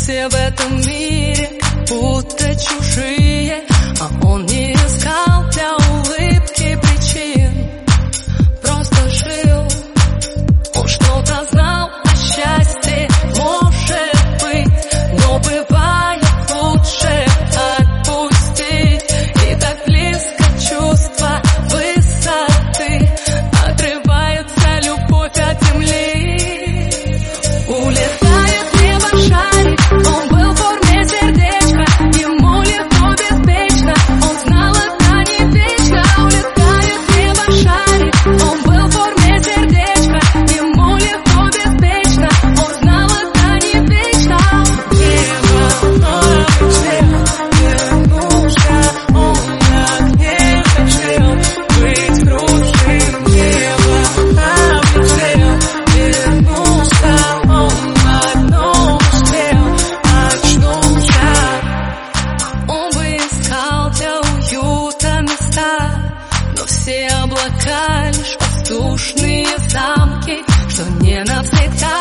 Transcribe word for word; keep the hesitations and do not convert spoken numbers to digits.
Все в этом мире как будто чужие, а он не искал для улыбки причин. Просто жил, он что-то знал о счастье, может быть, но бывает лучше отпустить. И так близко чувство высоты, отрывается любовь от земли. Улетает в небо шарик, он был в форме сердечка, ему легко, беспечно, он знал, это не вечно. Улетает в небо шарик, он был в форме сердечка, ему легко, беспечно, он знал, это не вечно. Небо облетел, вернулся, он так не хотел быть кружим. Небо облетел, вернулся, он одно успел, очнулся. Он бы искал для уюта места, но все облака лишь воздушные замки, что не навсегда.